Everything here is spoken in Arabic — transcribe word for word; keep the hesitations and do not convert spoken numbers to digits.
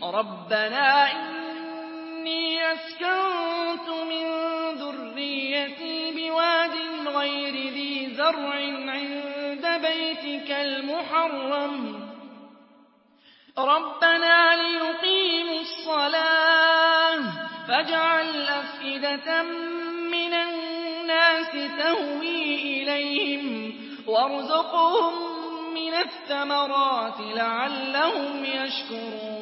رَبَّنَا إِنِّي أَسْكَنتُ مِن ذُرِّيَّتِي بِوَادٍ غَيْرِ ذِي زَرْعٍ عِندَ بَيْتِكَ الْمُحَرَّمِ رَبَّنَا لِيُقِيمُوا الصَّلَاةَ فَاجْعَلْ أَفْئِدَةً مِّنَ النَّاسِ تَهْوِي إِلَيْهِمْ وَارْزُقْهُم مِّنَ الثَّمَرَاتِ لَعَلَّهُمْ يَشْكُرُونَ